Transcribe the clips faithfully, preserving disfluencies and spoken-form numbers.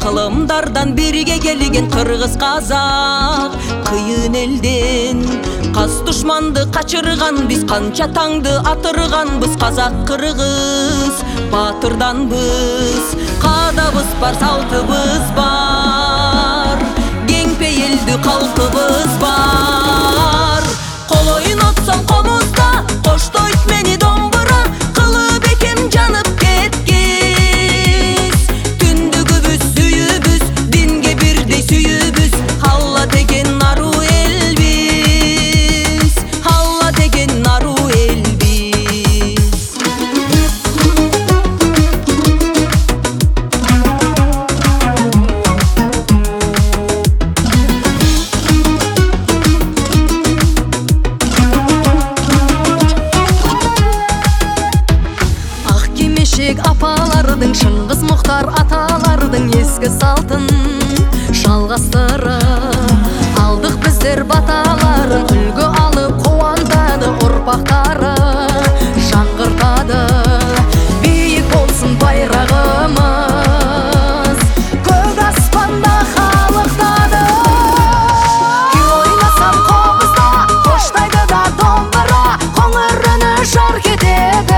ыкылымдардан бирге келген кыргыз казак. Кыйын элден каз душманды качырган биз, канча таңды атырганбыз. Казак кыргыз батырданбыз, кадабыз бар, салтыбыз бар, кең пейилдүү калкыбыз бар. Кол ойнотсом комузда коштойт мени домбура, кылып экем жанып кеткиз. Түндүгүбүз сүйүбүз, динге бирдей сүйүбүз. Алла деген ару элбиз, Алла деген ару элбиз. Ак кимешек апалардын, Шыңгыз Мухтар аталардын эски салтын жалгастырып алдык биздер баталарын. Үлгү алып кубандады урпактары, жаңгыртады бийик болсун байрагымыз, көк аспанда калыктады. Күй ойнасам комузда коштойду да домбура, коңур үнү жар кетеди.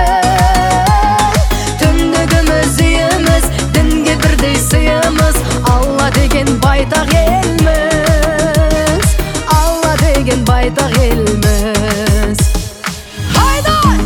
Түндүгүмүз үйүмүз, динге бирдей сыйымыз. Алла деген байтак элмиз, Алла деген байтак элмиз. Хайдай!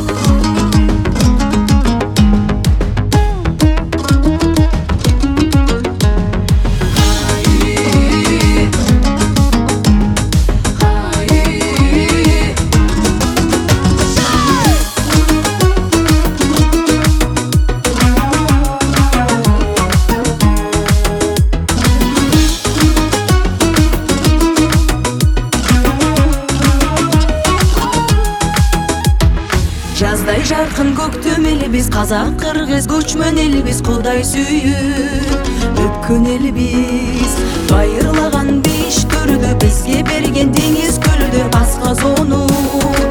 Жаздай жаркын көктөм элбиз, казак кыргыз көчмөн элбиз. Кудай сүйүп өпкөн элбиз, байырлаган беш көрдү бизге берген деңиз көлдү. Асказону